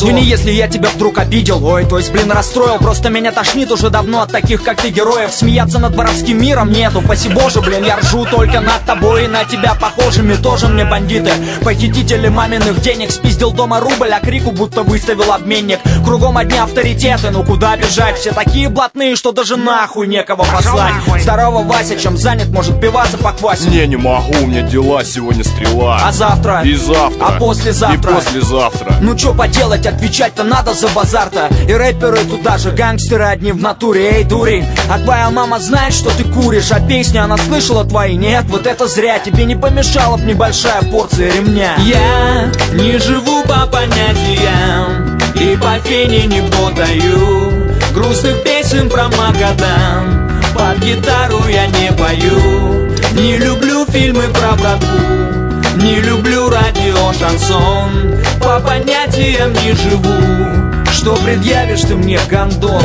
Извини, если я тебя вдруг обидел. Ой, то есть, блин, расстроил. Просто меня тошнит уже давно от таких, как ты, героев. Смеяться над воровским миром нету. Спаси Боже, блин, я ржу только над тобой и на тебя похожими. Тоже мне бандиты, похитители маминых денег. Спиздил дома рубль, а крику будто выставил обменник. Кругом одни авторитеты, ну куда бежать? Все такие блатные, что даже нахуй некого послать. Здорово, Вася, чем занят, может пиваться поквасить? Не могу, у меня дела, сегодня стрела. А завтра? И завтра. А послезавтра? И послезавтра. Ну чё поделать, отвечать-то надо за базар-то. И рэперы туда же, гангстеры одни в натуре. Эй, дурень, а твоя мама знает, что ты куришь? А песни она слышала твои? Нет, вот это зря. Тебе не помешала б небольшая порция ремня. Я не живу по понятиям и по фене не подаю грустных песен про Магадан. Под гитару я не пою. Не люблю фильмы про братву, не люблю радио, шансон. По понятиям не живу. Что предъявишь ты мне, гандон?